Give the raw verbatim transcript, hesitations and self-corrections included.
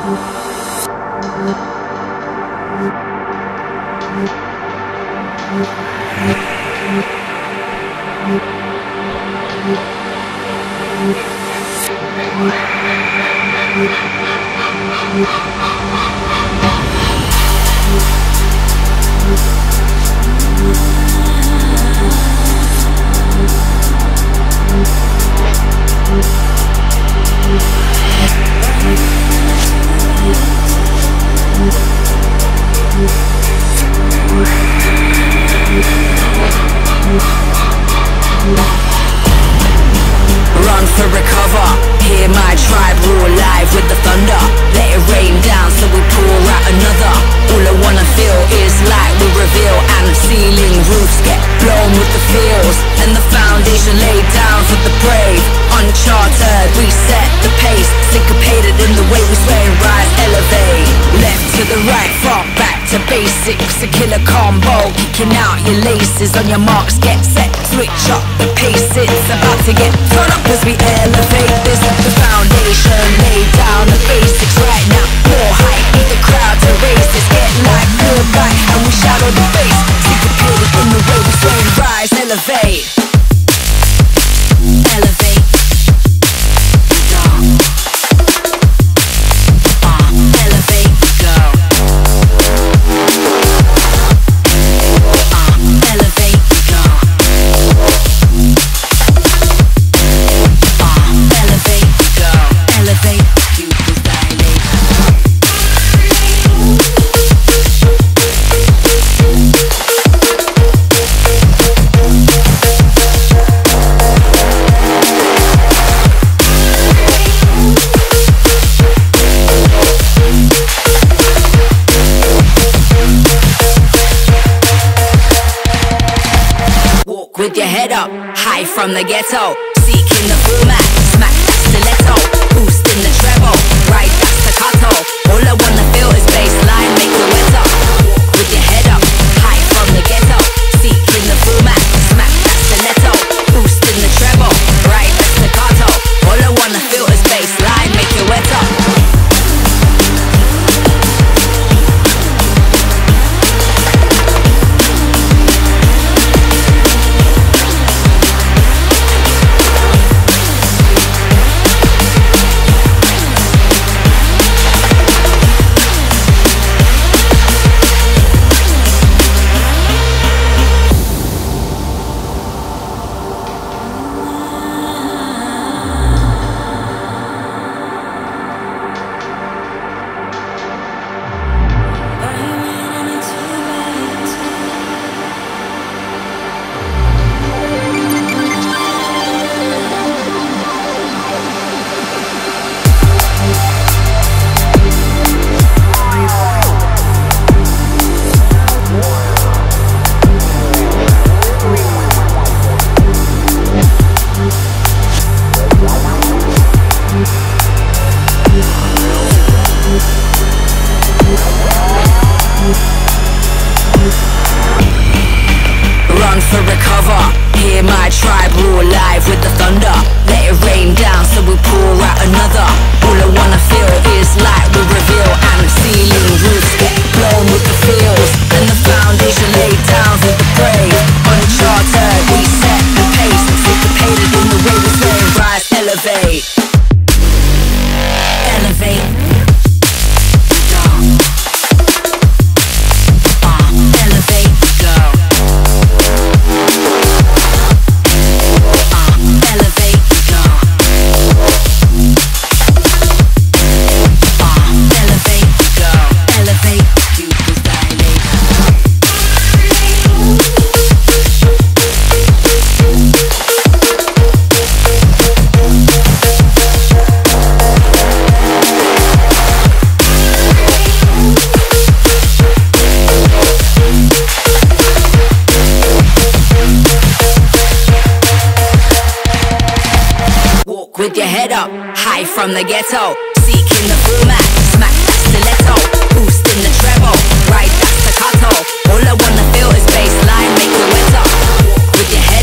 Run for recover, hear my tribe roar live with the thunder. Let it rain down so we pour out another. All I wanna feel is light we reveal, and the ceiling roofs get blown with the feels, and the foundation laid down for the brave. Uncharted, we set the pace, syncopated in the way we sway and rise, elevate. Left to the right, front back to basics, a killer combo, kicking out your laces. On your marks, get set, switch up the pace. It's about to get turn up as we elevate. This is the foundation, lay down the basics right now. More hype, need the crowd to raise this. Get like goodbye, and we shadow the face, syncopated in the way we sway and rise, elevate. Elevate. With your head up, high from the ghetto, seeking the format, smack that stiletto, boosting the treble, ride that staccato. All I wanna feel is bassline, make it wetter. With your head up, high from the ghetto, seeking the format, smack that stiletto, boosting the treble, ride that staccato. All I wanna feel is bassline, make it wetter. Run for recover, hear my tribe roar live with the thunder. Let it rain down so we pour out another. All I wanna feel is light we reveal, and the ceiling roofs get blown with the feels, and the foundation laid down for the brave. Uncharted, we set the pace, syncopated in the way we sway and rise, elevate. Elevate. With your head up, high from the ghetto, seeking the format, smack that stiletto, boosting the treble, ride that staccato. All I wanna feel is bassline, make it wetter. With your head